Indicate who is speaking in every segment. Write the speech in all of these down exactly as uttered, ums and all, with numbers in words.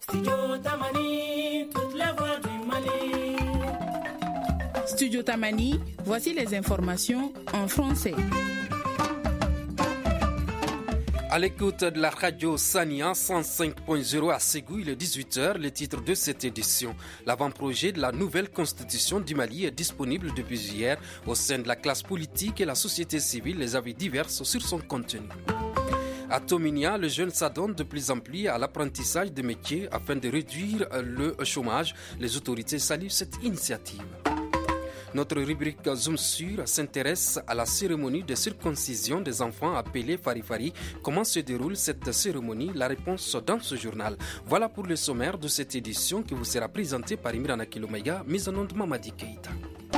Speaker 1: Studio Tamani, toute la voix du Mali.
Speaker 2: Studio Tamani, voici les informations en français.
Speaker 3: À l'écoute de la radio Sania cent cinq point zéro à Ségou, il est dix-huit heures, le titre de cette édition. L'avant-projet de la nouvelle constitution du Mali est disponible depuis hier au sein de la classe politique et la société civile, les avis divers sur son contenu. À Tominia, les jeunes s'adonnent de plus en plus à l'apprentissage des métiers afin de réduire le chômage. Les autorités saluent cette initiative. Notre rubrique Zoom Sur s'intéresse à la cérémonie de circoncision des enfants appelée Farifari. Comment se déroule cette cérémonie? La réponse dans ce journal. Voilà pour le sommaire de cette édition qui vous sera présentée par Imran Kilomaya, mise en onde Mamadi Keita.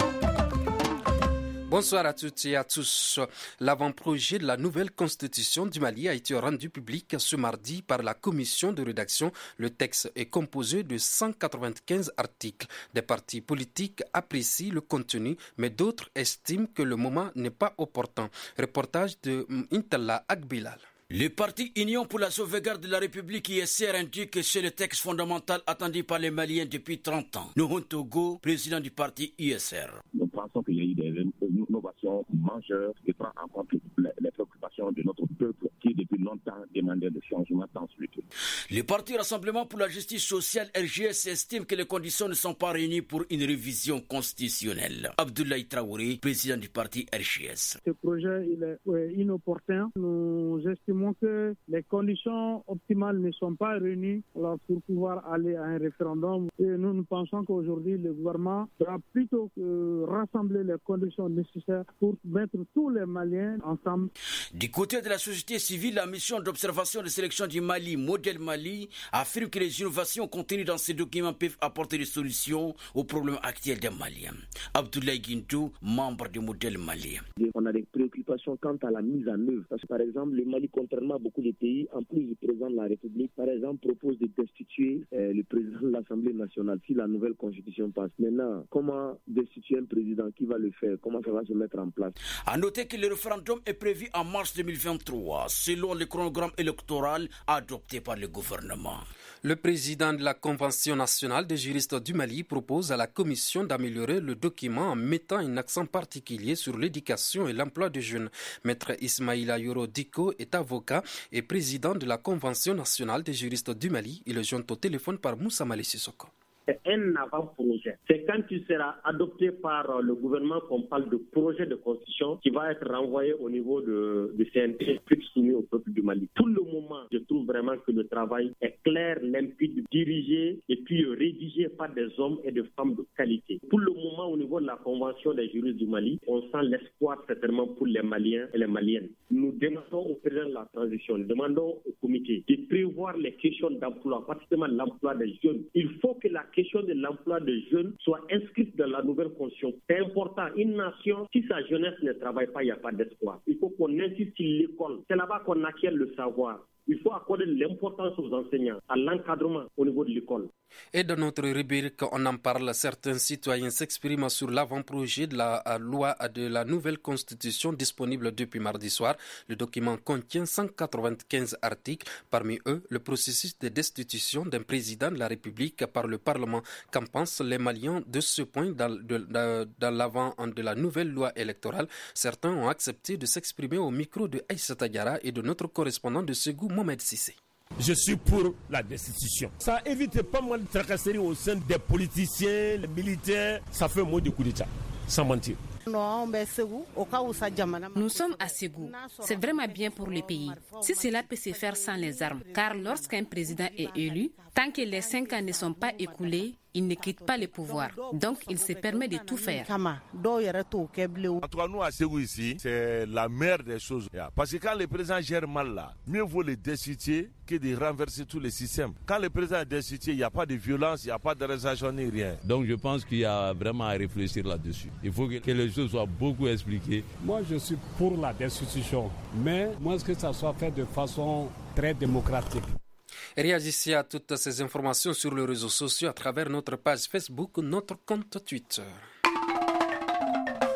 Speaker 3: Bonsoir à toutes et à tous. L'avant-projet de la nouvelle constitution du Mali a été rendu public ce mardi par la commission de rédaction. Le texte est composé de cent quatre-vingt-quinze articles. Des partis politiques apprécient le contenu, mais d'autres estiment que le moment n'est pas opportun. Reportage de Intala Agbilal.
Speaker 4: Le parti Union pour la sauvegarde de la République I S R indique que c'est le texte fondamental attendu par les Maliens depuis trente ans. Nuhun Togo, président du parti I S R.
Speaker 5: Nous pensons qu'il y a eu des innovations majeures qui prennent en compte les préoccupations de notre peuple qui depuis longtemps demandait des changements tant souhaités.
Speaker 4: Le parti Rassemblement pour la justice sociale R J S estime que les conditions ne sont pas réunies pour une révision constitutionnelle. Abdoulaye Traoré, président du parti R J S.
Speaker 6: Ce projet il est ouais, inopportun. Nous estimons que les conditions optimales ne sont pas réunies alors, pour pouvoir aller à un référendum. Et nous, nous pensons qu'aujourd'hui, le gouvernement doit plutôt euh, rassembler les conditions nécessaires pour mettre tous les Maliens ensemble.
Speaker 4: Du côté de la société civile, la mission d'observation de sélection du Mali, Modèle Mali, affirme que les innovations contenues dans ces documents peuvent apporter des solutions aux problèmes actuels des Maliens. Abdoulaye Guintou, membre du Modèle Mali.
Speaker 7: On a des préoccupations quant à la mise en œuvre. Parce que, par exemple, le Mali, contrairement à beaucoup de pays, en plus du président de la République, par exemple, propose de destituer euh, le président de l'Assemblée nationale si la nouvelle constitution passe. Maintenant, comment destituer un président? Qui va le faire? Comment ça va se mettre en place?
Speaker 4: À noter que le référendum est prévu en mars deux mille vingt-trois, selon le chronogramme électoral adopté par le gouvernement.
Speaker 3: Le président de la Convention nationale des juristes du Mali propose à la Commission d'améliorer le document en mettant un accent particulier sur l'éducation et l'emploi des jeunes. Maître Ismaïla Yoro Diko est avocat et président de la Convention nationale des juristes du Mali. Il est joint au téléphone par Moussa Malé Sissoko.
Speaker 8: C'est un avant-projet. C'est quand il sera adopté par le gouvernement qu'on parle de projet de constitution qui va être renvoyé au niveau de, de C N T puis soumis au peuple du Mali. Pour le moment, je trouve vraiment que le travail est clair, limpide, dirigé et puis rédigé par des hommes et des femmes de qualité. Pour le moment, au niveau de la Convention des juristes du Mali, on sent l'espoir certainement pour les Maliens et les Maliennes. Nous demandons au président de la transition, nous demandons au comité de prévoir les questions d'emploi, particulièrement l'emploi des jeunes. Il faut que la question de l'emploi des jeunes soit inscrite dans la nouvelle constitution. C'est important. Une nation, si sa jeunesse ne travaille pas, il n'y a pas d'espoir. Il faut qu'on insiste sur l'école. C'est là-bas qu'on acquiert le savoir. Il faut accorder l'importance aux enseignants, à l'encadrement au niveau de l'école.
Speaker 3: Et dans notre rubrique, on en parle. Certains citoyens s'expriment sur l'avant-projet de la loi de la nouvelle constitution disponible depuis mardi soir. Le document contient cent quatre-vingt-quinze articles. Parmi eux, le processus de destitution d'un président de la République par le Parlement. Qu'en pensent les Maliens de ce point dans, de, de, dans l'avant de la nouvelle loi électorale? Certains ont accepté de s'exprimer au micro de Aïssata Diarra et de notre correspondant de Ségou, Mohamed Sissé.
Speaker 9: Je suis pour la destitution. Ça évite pas mal de tracasseries au sein des politiciens, les militaires. Ça fait moins de coups d'État, sans mentir.
Speaker 10: Nous sommes à Ségou. C'est vraiment bien pour le pays. Si cela peut se faire sans les armes, car lorsqu'un président est élu, tant que les cinq ans ne sont pas écoulés, il ne quitte pas le pouvoir. Donc, il se permet de tout faire.
Speaker 11: En tout cas, nous à Ségou ici, c'est la meilleure des choses. Parce que quand le président gère mal là, mieux vaut le destituer que de renverser tous les systèmes. Quand le président est destitué, il n'y a pas de violence, il n'y a pas d'arrestation ni rien.
Speaker 12: Donc, je pense qu'il y a vraiment à réfléchir là-dessus. Il faut que les choses soient beaucoup expliquées.
Speaker 13: Moi, je suis pour la destitution, mais moi, ce que ça soit fait de façon très démocratique.
Speaker 3: Réagissez à toutes ces informations sur les réseaux sociaux à travers notre page Facebook ou notre compte Twitter.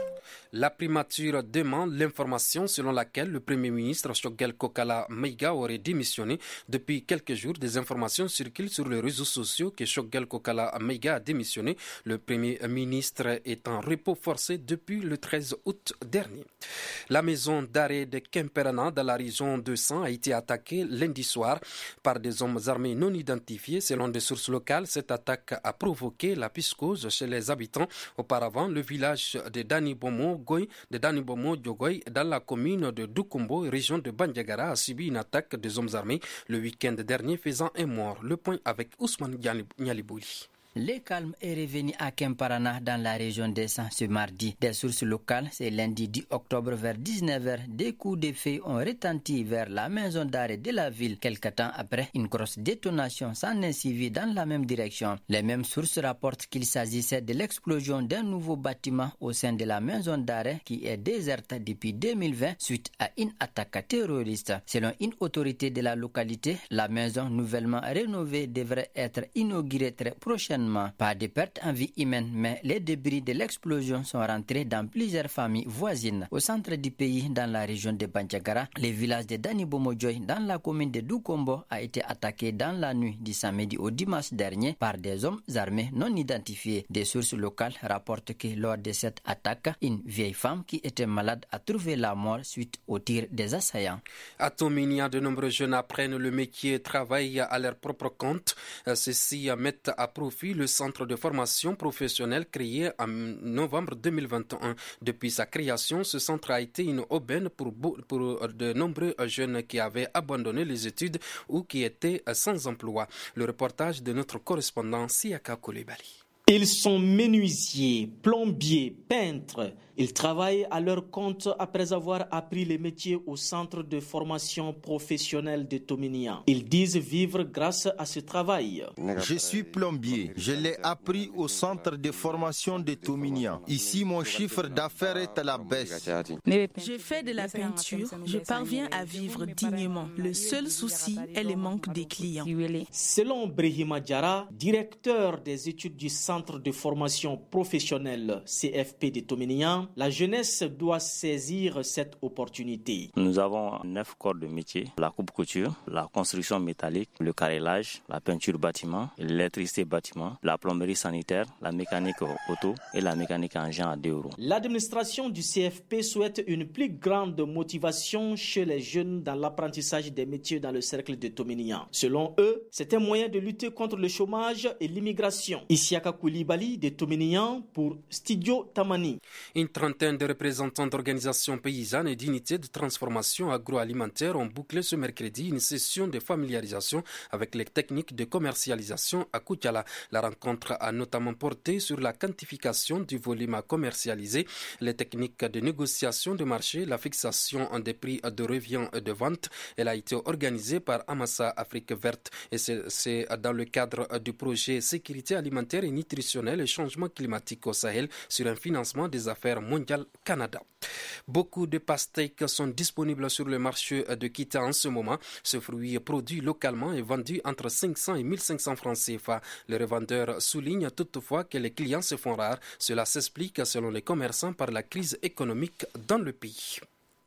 Speaker 3: La primature demande l'information selon laquelle le Premier ministre Choguel Kokala Maïga aurait démissionné. Depuis quelques jours, des informations circulent sur les réseaux sociaux que Choguel Kokala Maïga a démissionné. Le Premier ministre est en repos forcé depuis le treize août dernier. La maison d'arrêt de Kemperana dans la région de San a été attaquée lundi soir par des hommes armés non identifiés. Selon des sources locales, cette attaque a provoqué la psychose chez les habitants. Auparavant, le village de Danibomo de Danibomo Diogoy dans la commune de Dukumbo, région de Bandiagara, a subi une attaque des hommes armés le week-end dernier, faisant un mort. Le point avec Ousmane Nyalibouli.
Speaker 14: Le calme est revenu à Kemparana dans la région de San ce mardi. Des sources locales, c'est lundi dix octobre vers dix-neuf heures, des coups de feu ont retenti vers la maison d'arrêt de la ville. Quelque temps après, une grosse détonation s'en est suivie dans la même direction. Les mêmes sources rapportent qu'il s'agissait de l'explosion d'un nouveau bâtiment au sein de la maison d'arrêt qui est déserte depuis deux mille vingt suite à une attaque terroriste. Selon une autorité de la localité, la maison nouvellement rénovée devrait être inaugurée très prochainement. Pas de perte en vie humaine, mais les débris de l'explosion sont rentrés dans plusieurs familles voisines. Au centre du pays, dans la région de Bandiagara, le village de Danibomojoy, dans la commune de Dukombo, a été attaqué dans la nuit du samedi au dimanche dernier par des hommes armés non identifiés. Des sources locales rapportent que lors de cette attaque, une vieille femme qui était malade a trouvé la mort suite au tir des assaillants.
Speaker 3: À Tominia, de nombreux jeunes apprennent le métier et travaillent à leur propre compte. Ceux-ci mettent à profit le centre de formation professionnelle créé en novembre deux mille vingt et un. Depuis sa création, ce centre a été une aubaine pour, pour de nombreux jeunes qui avaient abandonné les études ou qui étaient sans emploi. Le reportage de notre correspondant Siaka Koulibaly.
Speaker 15: Ils sont menuisiers, plombiers, peintres. Ils travaillent à leur compte après avoir appris les métiers au centre de formation professionnelle de Tominia. Ils disent vivre grâce à ce travail.
Speaker 16: Je suis plombier. Je l'ai appris au centre de formation de Tominia. Ici, mon chiffre d'affaires est à la baisse.
Speaker 17: Je fais de la peinture. Je parviens à vivre dignement. Le seul souci est le manque de clients.
Speaker 15: Selon Brahima Diara, directeur des études du centre de formation professionnelle C F P de Tominia, la jeunesse doit saisir cette opportunité.
Speaker 18: Nous avons neuf corps de métier: la coupe-couture, la construction métallique, le carrelage, la peinture bâtiment, l'électricité bâtiment, la plomberie sanitaire, la mécanique auto et la mécanique engin à deux euros.
Speaker 15: L'administration du C F P souhaite une plus grande motivation chez les jeunes dans l'apprentissage des métiers dans le cercle de Tominia. Selon eux, c'est un moyen de lutter contre le chômage et l'immigration. Isiaka Koulibaly de Tominia pour Studio Tamani.
Speaker 3: Une trentaine de représentants d'organisations paysannes et d'unités de transformation agroalimentaire ont bouclé ce mercredi une session de familiarisation avec les techniques de commercialisation à Koutiala. La rencontre a notamment porté sur la quantification du volume à commercialiser, les techniques de négociation de marché, la fixation des prix de revient et de vente. Elle a été organisée par Amassa Afrique Verte et c'est, c'est dans le cadre du projet Sécurité alimentaire et nutritionnelle et changement climatique au Sahel sur un financement des affaires mondiales Canada. Beaucoup de pastèques sont disponibles sur le marché de Kita en ce moment. Ce fruit produit localement est vendu entre cinq cents et mille cinq cents francs C F A. Les revendeurs soulignent toutefois que les clients se font rares. Cela s'explique, selon les commerçants, par la crise économique dans le pays.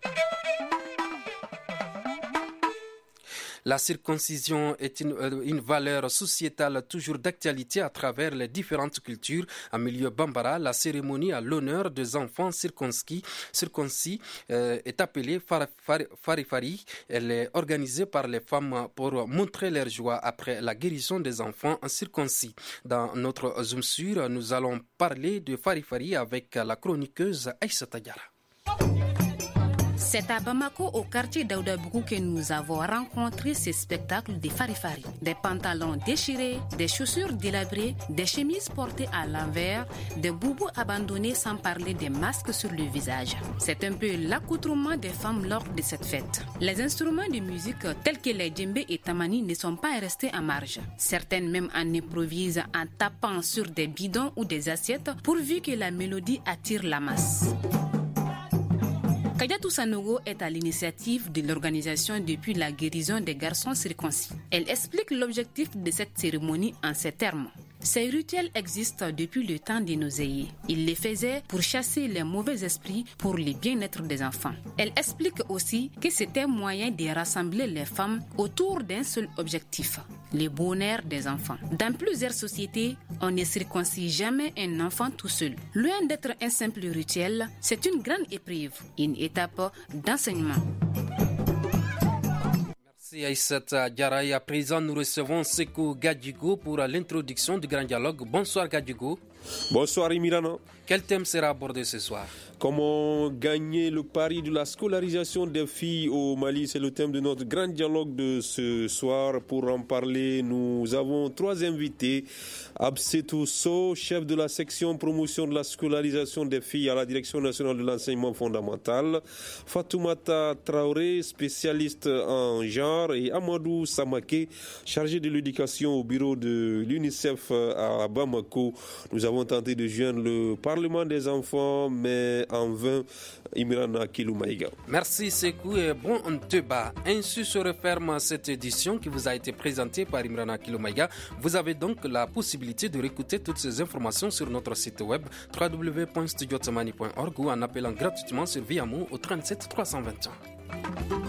Speaker 3: La circoncision est une, une valeur sociétale toujours d'actualité à travers les différentes cultures. En milieu bambara, la cérémonie à l'honneur des enfants circoncis, circoncis euh, est appelée Farifari. Elle est organisée par les femmes pour montrer leur joie après la guérison des enfants circoncis. Dans notre Zoom sur, nous allons parler de Farifari avec la chroniqueuse Aïssa Tagara.
Speaker 10: C'est à Bamako, au quartier d'Aoudabougou, que nous avons rencontré ces spectacles de Farifari. Des pantalons déchirés, des chaussures délabrées, des chemises portées à l'envers, des boubous abandonnés sans parler des masques sur le visage. C'est un peu l'accoutrement des femmes lors de cette fête. Les instruments de musique tels que les djembé et tamani ne sont pas restés en marge. Certaines même en improvisent en tapant sur des bidons ou des assiettes pourvu que la mélodie attire la masse. Kadiatou Sanogo est à l'initiative de l'organisation depuis la guérison des garçons circoncis. Elle explique l'objectif de cette cérémonie en ces termes. Ces rituels existent depuis le temps des Noséiens. Ils les faisaient pour chasser les mauvais esprits pour le bien-être des enfants. Elle explique aussi que c'était un moyen de rassembler les femmes autour d'un seul objectif, le bonheur des enfants. Dans plusieurs sociétés, on ne circoncit jamais un enfant tout seul. Loin d'être un simple rituel, c'est une grande épreuve, une étape d'enseignement.
Speaker 3: Merci Aïssata Diarra. À présent, nous recevons Sekou Gadjigo pour l'introduction du Grand Dialogue. Bonsoir Gadjigo.
Speaker 19: Bonsoir Emirano.
Speaker 3: Quel thème sera abordé ce soir?
Speaker 19: Comment gagner le pari de la scolarisation des filles au Mali? C'est le thème de notre grand dialogue de ce soir. Pour en parler, nous avons trois invités. Absetou So, chef de la section promotion de la scolarisation des filles à la Direction nationale de l'enseignement fondamental. Fatoumata Traoré, spécialiste en genre. Et Amadou Samake, chargé de l'éducation au bureau de l'UNICEF à Bamako. Nous avons tenté de joindre le Parlement des enfants, mais en vain. Imrana Kiloumaïga.
Speaker 3: Merci Sekou et bon débat. Ainsi se referme cette édition qui vous a été présentée par Imrana Kiloumaïga. Vous avez donc la possibilité de réécouter toutes ces informations sur notre site web w w w point studio tamani point org ou en appelant gratuitement sur Viamo au trente-sept trois cent vingt et un.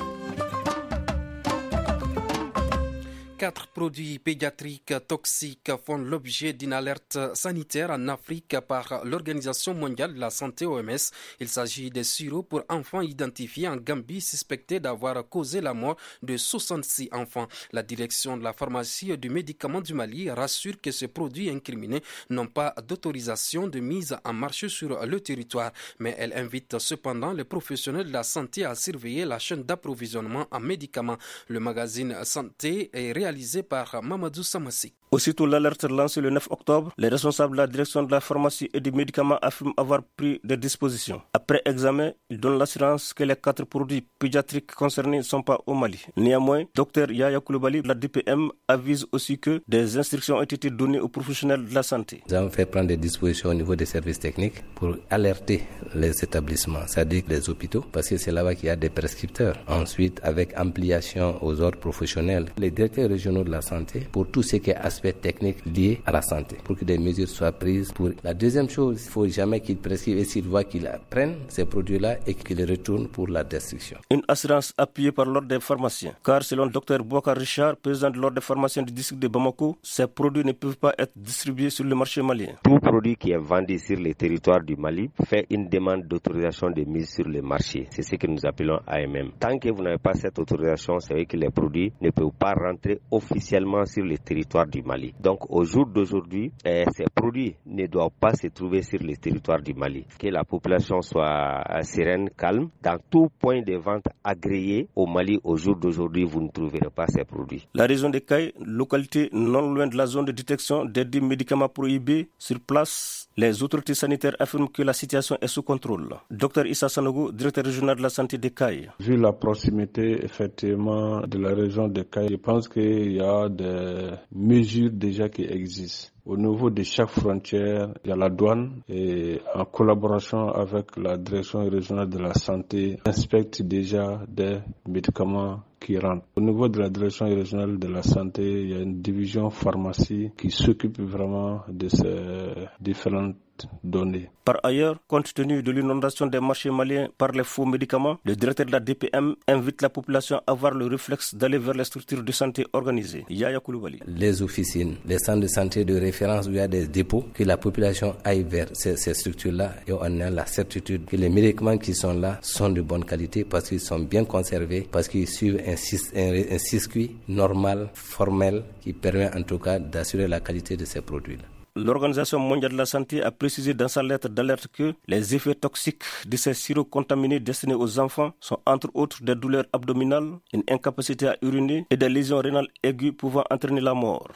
Speaker 3: Quatre produits pédiatriques toxiques font l'objet d'une alerte sanitaire en Afrique par l'Organisation mondiale de la santé O M S. Il s'agit des sirops pour enfants identifiés en Gambie suspectés d'avoir causé la mort de soixante-six enfants. La direction de la pharmacie et du médicament du Mali rassure que ces produits incriminés n'ont pas d'autorisation de mise en marché sur le territoire. Mais elle invite cependant les professionnels de la santé à surveiller la chaîne d'approvisionnement en médicaments. Le magazine Santé est réalisé réalisé par Mamadou Samassi.
Speaker 20: Aussitôt l'alerte lancée le neuf octobre, les responsables de la direction de la pharmacie et des médicaments affirment avoir pris des dispositions. Après examen, ils donnent l'assurance que les quatre produits pédiatriques concernés ne sont pas au Mali. Néanmoins, Dr Yaya Koulibaly de la D P M avise aussi que des instructions ont été données aux professionnels de la santé.
Speaker 21: Nous avons fait prendre des dispositions au niveau des services techniques pour alerter les établissements, c'est-à-dire les hôpitaux, parce que c'est là-bas qu'il y a des prescripteurs. Ensuite, avec ampliation aux ordres professionnels, les directeurs régionaux de la santé pour tout ce qui est aspect techniques liés à la santé, pour que des mesures soient prises. Pour la deuxième chose, il ne faut jamais qu'ils prescrivent et s'ils voient qu'ils prennent ces produits-là et qu'ils les retournent pour la destruction.
Speaker 20: Une assurance appuyée par l'ordre des pharmaciens, car selon Dr Bouakar Richard, président de l'ordre des pharmaciens du district de Bamako, ces produits ne peuvent pas être distribués sur le marché malien.
Speaker 22: Tout produit qui est vendu sur le territoire du Mali fait une demande d'autorisation de mise sur le marché. C'est ce que nous appelons A M M. Tant que vous n'avez pas cette autorisation, c'est vrai que les produits ne peuvent pas rentrer officiellement sur le territoire du Mali. Donc au jour d'aujourd'hui, eh, ces produits ne doivent pas se trouver sur le territoire du Mali. Que la population soit sereine, calme. Dans tout point de vente agréé au Mali, au jour d'aujourd'hui, vous ne trouverez pas ces produits.
Speaker 20: La région de Kaye, localité non loin de la zone de détection des dix médicaments prohibés, sur place, les autorités sanitaires affirment que la situation est sous contrôle. Docteur Issa Sanogo, directeur régional de la santé de Kaye.
Speaker 23: Vu la proximité effectivement de la région de Kaye, je pense qu'il y a des mesures déjà qui existent. Au niveau de chaque frontière, il y a la douane et en collaboration avec la direction régionale de la santé, inspecte déjà des médicaments qui rentrent. Au niveau de la direction régionale de la santé, il y a une division pharmacie qui s'occupe vraiment de ces différentes données.
Speaker 20: Par ailleurs, compte tenu de l'inondation des marchés maliens par les faux médicaments, le directeur de la D P M invite la population à avoir le réflexe d'aller vers les structures de santé organisées. Yaya Koulibaly.
Speaker 21: Les officines, les centres de santé de référence où il y a des dépôts, que la population aille vers ces, ces structures-là et on a la certitude que les médicaments qui sont là sont de bonne qualité parce qu'ils sont bien conservés, parce qu'ils suivent un, un, un circuit normal, formel, qui permet en tout cas d'assurer la qualité de ces produits-là.
Speaker 20: L'Organisation mondiale de la santé a précisé dans sa lettre d'alerte que les effets toxiques de ces sirops contaminés destinés aux enfants sont entre autres des douleurs abdominales, une incapacité à uriner et des lésions rénales aiguës pouvant entraîner la mort.